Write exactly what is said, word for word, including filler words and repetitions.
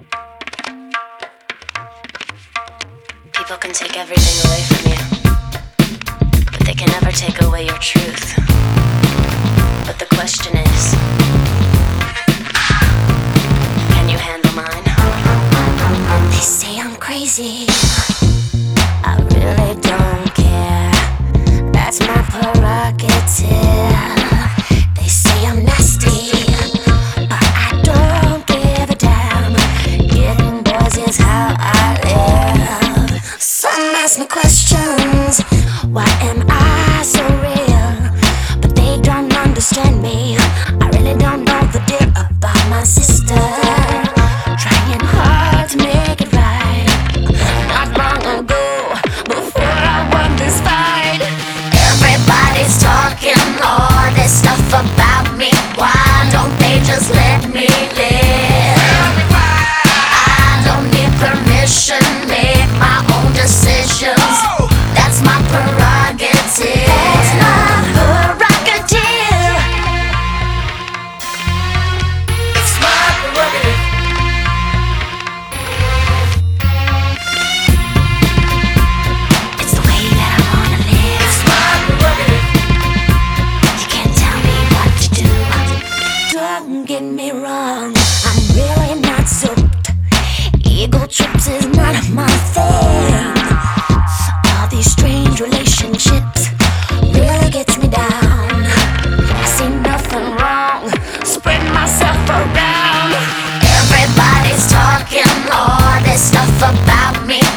People can take everything away from you, but they can never take away your truth. But the question is, can you handle mine? They say I'm crazy, I really don't care. That's my prerogative. They say I'm nasty, but I don't give a damn. Getting boys is how I live. Some ask me questions, why am I so real? But they don't understand me. I really don't know the deal about my sister. Trying hard to make it right. Not long ago, before I won this fight, everybody's talking all this stuff about me. Why don't they just let me live? I don't need permission, make my own decisions. That's my prerogative. That's my prerogative. It's my prerogative. It's the way that I wanna live. It's my prerogative. You can't tell me what to do. Don't get me wrong, I'm really not soaked. Ego trips is not my thing. All these strange relationships really gets me down. I see nothing wrong, spread myself around. Everybody's talking all this stuff about me.